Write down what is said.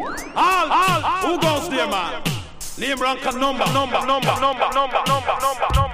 All, who goes there, man? Name, rank, and number.